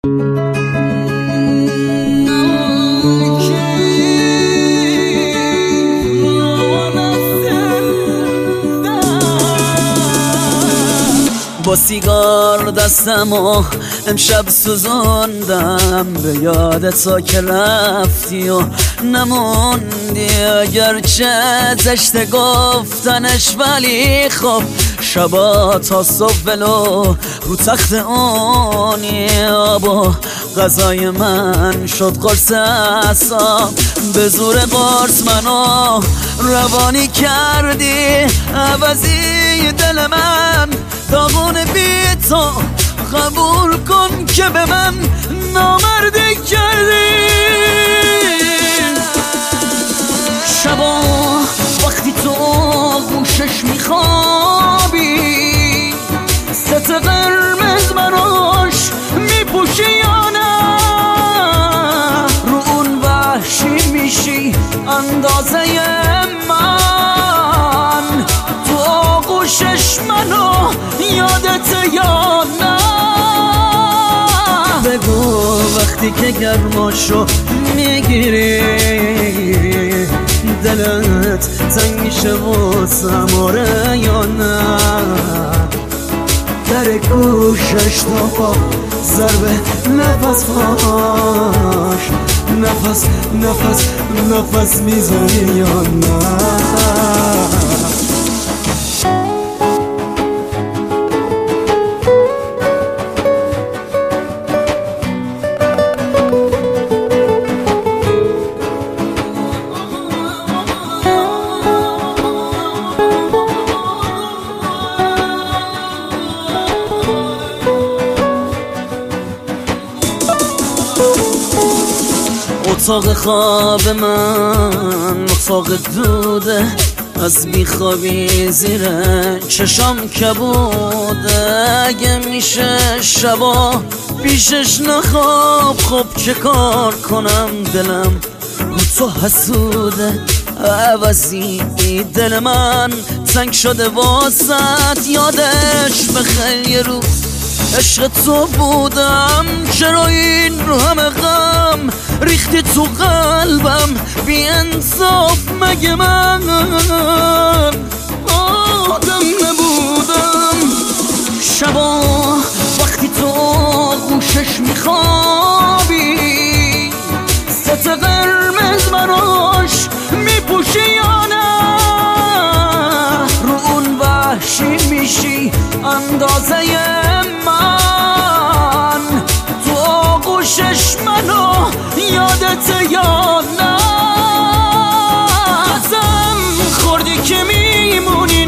با سیگار دستم و امشب سوزوندم به یادت تا که رفتی و نموندی، اگرچه زشته گفتنش ولی خب شبا تا صبح ولو رو تخت اونی. با غذای من شد قرص اعصاب، به زور قرص منو روانی کردی، عوضی دل من داغون بی تو قبول کن که به من نامردی کردی. شبا وقتی تو گوشش میخوابی ست قرمز براش میپوشی یا نه، رو اون وحشی میشی اندازه من، تو آغوشش منو یادت یا نه. بگو وقتی که گرماشو میگیری دلت تنگ میشه واسم، آره یا نه؟ در گوشش تا با ضربه نفس هاش نفس میزنی یا نه؟ اتاق خواب من اتاق دوده، از بیخوابی زیر چشام کبوده. اگه میشه شبا پیشش نخواب، خب چه کار کنم دلم رو تو حسوده. عوضی دل من تنگ شده واسط، یادش بخیر یه روز عشق تو بودم. چرا این رو همه غم ریختی تو قلبم؟ بی انصاف مگه من آدم نبودم؟ شبا وقتی تو گوشش میخوابی ست قرمز براش میپوشی یا نه، رو اون وحشی میشی اندازه من، تو آغوشش منو یادت یا نه؟ قسم خوردی که میمونی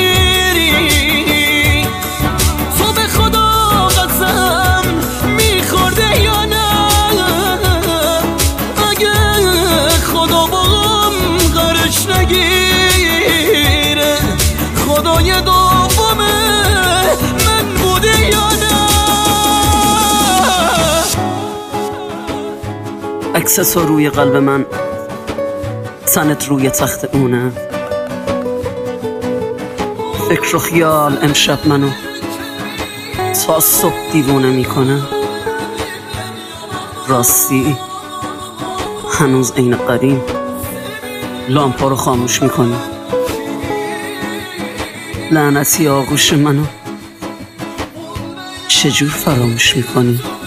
نمیری، تو به خدا قسم میخورده یا نه؟ اگه خدا باهم غرش نگیره، خدای دومه من بوده یا نه؟ عکس تو روی قلب من، تنت روی تخت اونه. فکر و خیال امشب منو تا صبح دیوونه میکنه. راستی هنوز عین قدیم لامپا رو خاموش میکنی. لعنتی آغوش منو چجور فراموش میکنی؟